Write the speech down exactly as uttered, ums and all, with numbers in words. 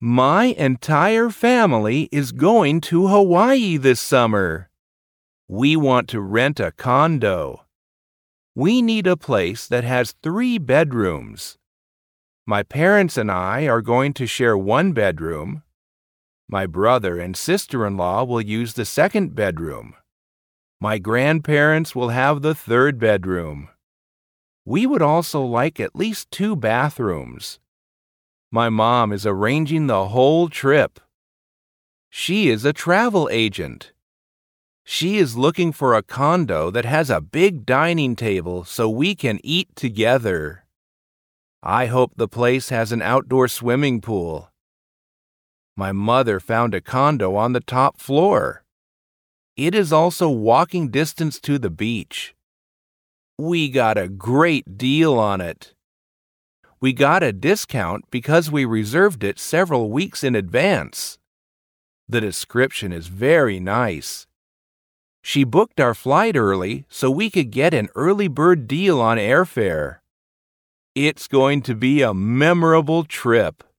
My entire family is going to Hawaii this summer. We want to rent a condo. We need a place that has three bedrooms. My parents and I are going to share one bedroom. My brother and sister-in-law will use the second bedroom. My grandparents will have the third bedroom. We would also like at least two bathrooms. My mom is arranging the whole trip. She is a travel agent. She is looking for a condo that has a big dining table so we can eat together. I hope the place has an outdoor swimming pool. My mother found a condo on the top floor. It is also walking distance to the beach. We got a great deal on it. We got a discount because we reserved it several weeks in advance. The description is very nice. She booked our flight early so we could get an early bird deal on airfare. It's going to be a memorable trip.